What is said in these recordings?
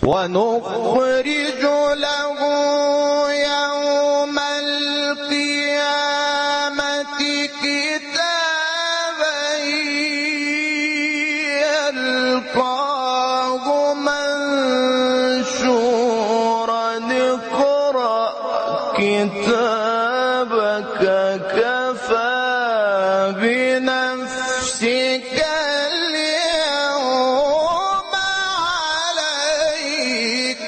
ونخرج له يوم القيامة كتابا يلقاه منشورا اقرأ كتابك كفى بنفسك اليوم عليك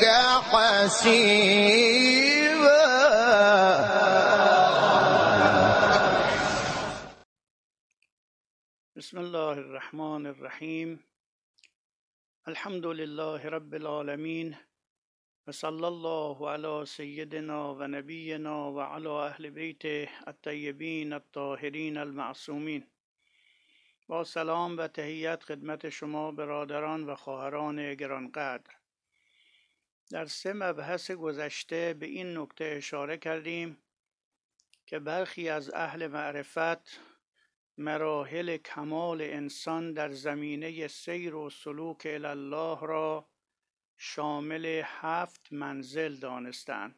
حسيبا. بسم الله الرحمن الرحیم. الحمد لله رب العالمین و صلی الله علی سیدنا و نبینا و علی اهل بیته الطیبین الطاهرین المعصومین. با سلام و تحیت خدمت شما برادران و خواهران گرانقدر. در 3 مبحث گذشته به این نکته اشاره کردیم که برخی از اهل معرفت مراحل کمال انسان در زمینه سیر و سلوک الی الله را شامل 7 منزل دانستند.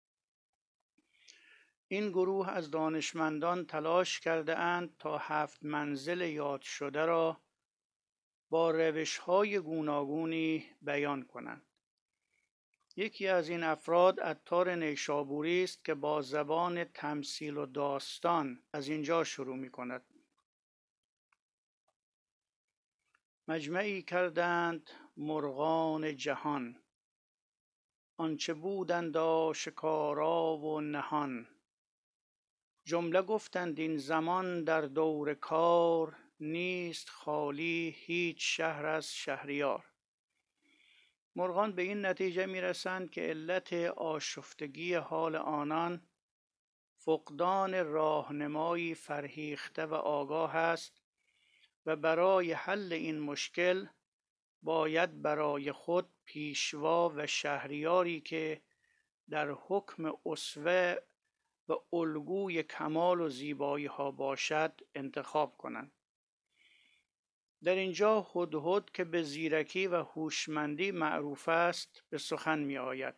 این گروه از دانشمندان تلاش کرده اند تا 7 منزل یاد شده را با روش‌های گوناگونی بیان کنند. یکی از این افراد عطار نیشابوری است که با زبان تمثیل و داستان از اینجا شروع می کند. مجمعی کردند مرغان جهان، آنچه بودند آشکارا و نهان. جمله گفتند این زمان در دور کار، نیست خالی هیچ شهر از شهریار. مرغان به این نتیجه می رسند که علت آشفتگی حال آنان فقدان راهنمایی فرهیخته و آگاه است و برای حل این مشکل باید برای خود پیشوا و شهریاری که در حکم اسوه و الگوی کمال و زیبایی ها باشد انتخاب کنند. در اینجا هدهد که به زیرکی و هوشمندی معروف است به سخن می آید.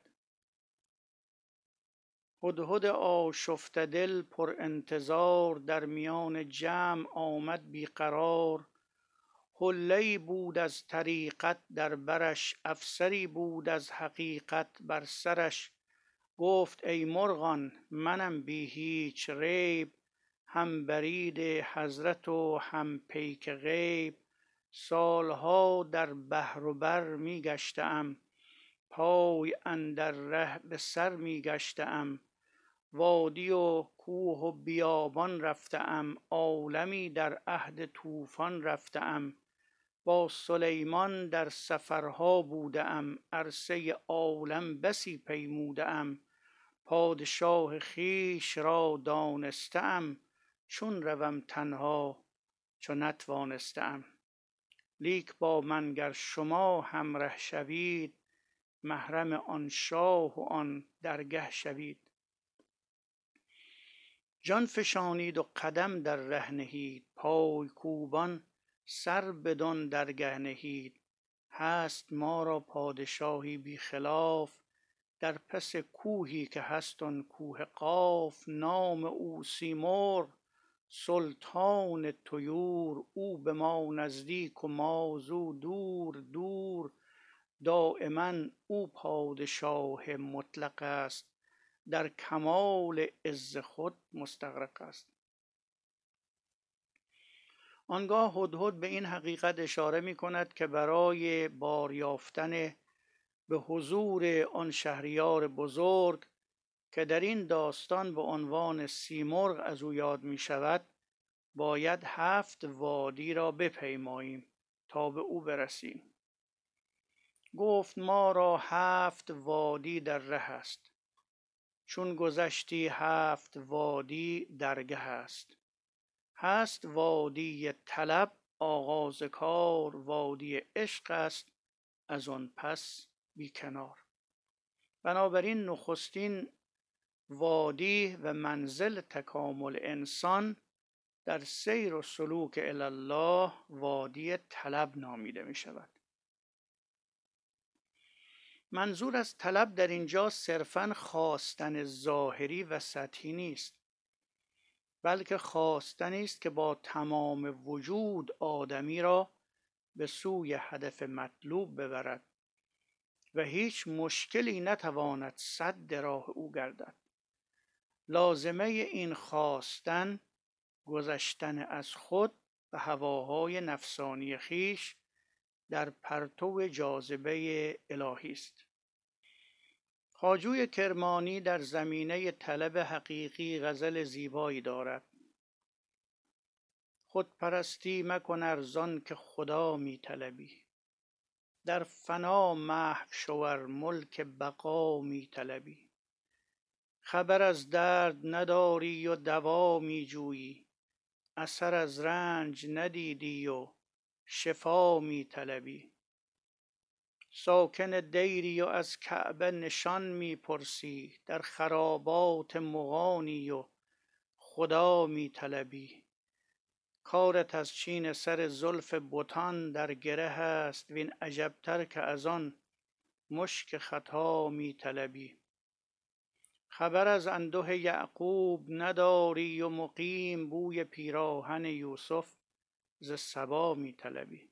هدهد آشفته دل پر انتظار، در میان جمع آمد بیقرار. حله‌ای بود از طریقت در برش، افسری بود از حقیقت بر سرش. گفت ای مرغان منم بی هیچ ریب، هم برید حضرت و هم پیک غیب. سالها در بحر و بر می گشتم، پای اندر ره به سر می گشتم. وادی و کوه و بیابان رفتم، عالمی در عهد طوفان رفتم. با سلیمان در سفرها بودم، عرصه عالم بسی پیمودم. پادشاه خویش را دانستم، چون روم تنها چو نتوانستم. لیک با من گر شما همره شوید، محرم آن شاه و آن درگه شوید. جان فشانید و قدم در ره نهید، پای کوبان سر بدان درگه نهید. هست ما را پادشاهی بی خلاف، در پس کوهی که هست آن کوه قاف. نام او سیمرغ سلطان طیور، او به ما نزدیک و ما زو دور دور. دایما او پادشاه مطلق است، در کمال عز خود مستغرق است. آنگاه هدهد به این حقیقت اشاره می کند که برای باریافتن به حضور آن شهریار بزرگ که در این داستان به عنوان سیمرغ از او یاد می شود، باید 7 وادی را بپیماییم تا به او برسیم. گفت ما را 7 وادی در ره است، چون گذشتی 7 وادی درگه است. هست وادی طلب آغاز کار، وادی عشق است از آن پس بی کنار. بنابراین نخستین وادی و منزل تکامل انسان در سیر و سلوک الی الله وادی طلب نامیده می شود. منظور از طلب در اینجا صرفاً خواستن ظاهری و سطحی نیست، بلکه خواستنی است که با تمام وجود آدمی را به سوی هدف مطلوب ببرد و هیچ مشکلی نتواند سد راه او گردد. لازمه این خواستن گذشتن از خود و هواهای نفسانی خیش در پرتو جاذبه الهی است. خواجوی کرمانی در زمینه طلب حقیقی غزل زیبایی دارد: خودپرستی مکن ارزان که خدا می طلبی، در فنا محو شو ار ملک بقا می طلبی. خبر از درد نداری و دوا می جویی، اثر از رنج ندیدی و شفا می طلبی. ساکن دیری و از کعبه نشان می پرسی، در خرابات مغانی و خدا می طلبی. کارت از چین سر زلف بتان در گره است، وین عجبتر که از آن مشک ختا می طلبی. خبر از انده یعقوب نداری و مقیم بوی پیراهن یوسف ز سبا می طلبی.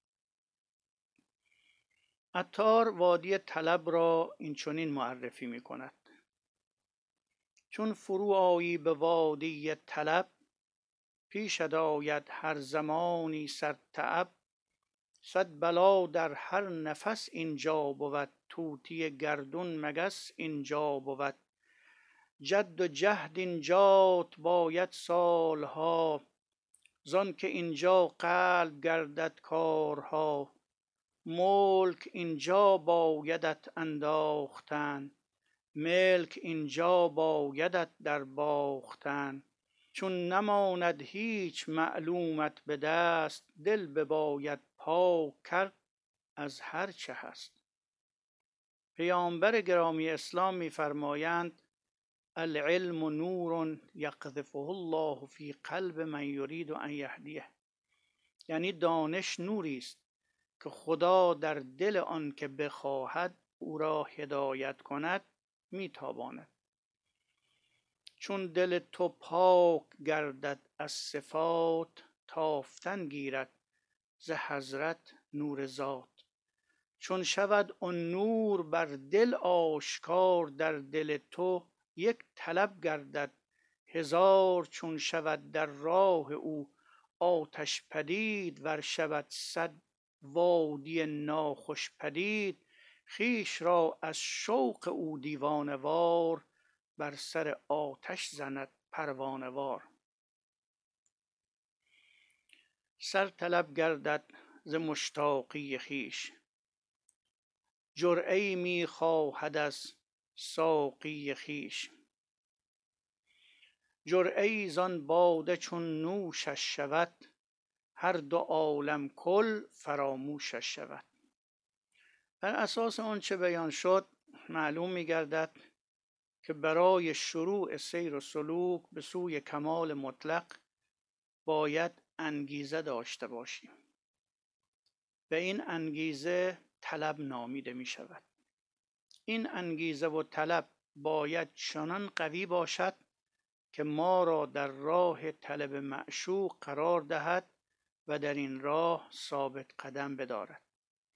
عطار وادی طلب را این چنین معرفی می کند: چون فرو آیی به وادی طلب، پیشت آید هر زمانی صد تعب. صد بلا در هر نفس اینجا بود، طوطی گردون مگس اینجا بود. جد و جهد اینجات باید سالها، زان که اینجا قلب گردد کارها. ملک اینجا بایدت انداختن، ملک اینجا بایدت در باختن. چون نماند هیچ معلومت به دست، دل بباید پاک کرد از هر چه هست. پیامبر گرامی اسلام می‌فرمایند: العلم نور یقذفه الله فی قلب من یرید ان یهدیه. یعنی دانش نوری است که خدا در دل آن که بخواهد او را هدایت کند میتاباند. چون دل تو پاک گردد از صفات، تافتن گیرد ز حضرت نور ذات. چون شود آن نور بر دل آشکار، در دل تو یک طلب گردد هزار. چون شود در راه او آتش پدید، ور شود صد وادی ناخوش پدید. خویش را از شوق او دیوانه وار، بر سر آتش زند پروانه وار. سر طلب گردد ز مشتاقی خویش، جرعه‌ای می خواهد از ساقی خویش. جرعه‌ای زان باده چون نوشش شود، هر دو عالم کل فراموشش شود. بر اساس آنچه بیان شد معلوم می گردد که برای شروع سیر و سلوک به سوی کمال مطلق باید انگیزه داشته باشیم. به این انگیزه طلب نامیده می شود. این انگیزه و طلب باید چنان قوی باشد که ما را در راه طلب معشوق قرار دهد و در این راه ثابت قدم بدارد.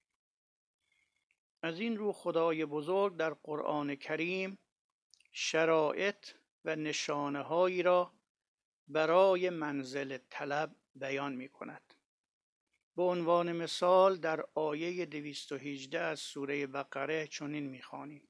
از این رو خدای بزرگ در قرآن کریم شرایط و نشانه هایی را برای منزل طلب بیان می کند. به عنوان مثال در آیه 218 از سوره بقره چنین می خوانیم: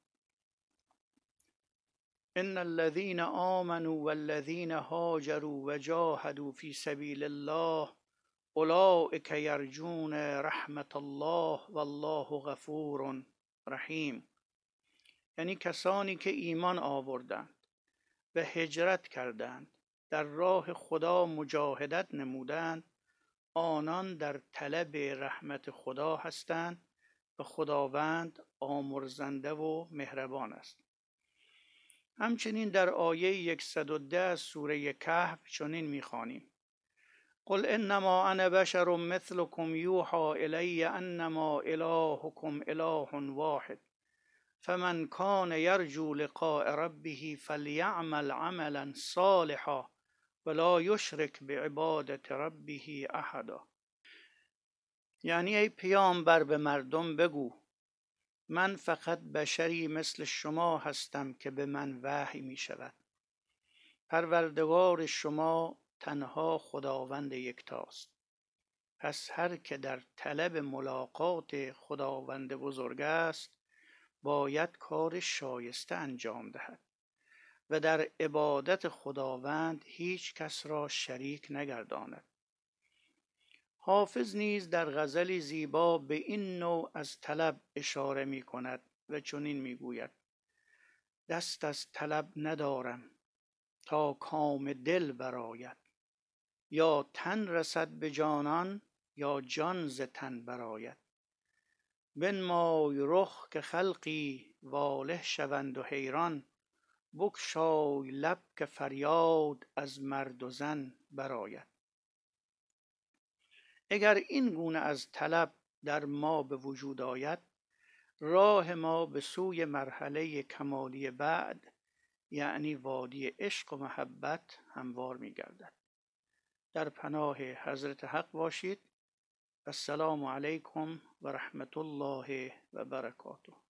ان الذين آمنوا والذين هاجروا وجاهدوا في سبيل الله اولئک یرجون رحمت الله والله غفور رحیم. یعنی کسانی که ایمان آوردند و هجرت کردند، در راه خدا مجاهدت نمودند، آنان در طلب رحمت خدا هستند و خداوند آمرزنده و مهربان است. همچنین در آیه 110 از سوره کهف چنین می‌خوانیم: قل انما انا بشر مثلكم یوحى الی انما الهکم اله واحد فمن کان یرجو لقاء ربه فلیعمل عملا صالحا ولا یشرک بعبادة ربه احدا. یعنی ای پیامبر به مردم بگو من فقط بشری مثل شما هستم که به من وحی می شود. پروردگار شما تنها خداوند یکتاست. پس هر که در طلب ملاقات خداوند بزرگ است باید کار شایسته انجام دهد و در عبادت خداوند هیچ کس را شریک نگرداند. حافظ نیز در غزلی زیبا به این نوع از طلب اشاره می کند و چنین می گوید: دست از طلب ندارم تا کام دل برآید، یا تن رسد به جانان یا جان ز تن برآید. بنمای رخ که خلقی واله شوند و حیران، بگشای لب که فریاد از مرد و زن برآید. اگر این گونه از طلب در ما به وجود آید، راه ما به سوی مرحله کمالی بعد یعنی وادی عشق و محبت هموار می گردد. در پناه حضرت حق باشید. السلام علیکم و رحمت الله و برکاته.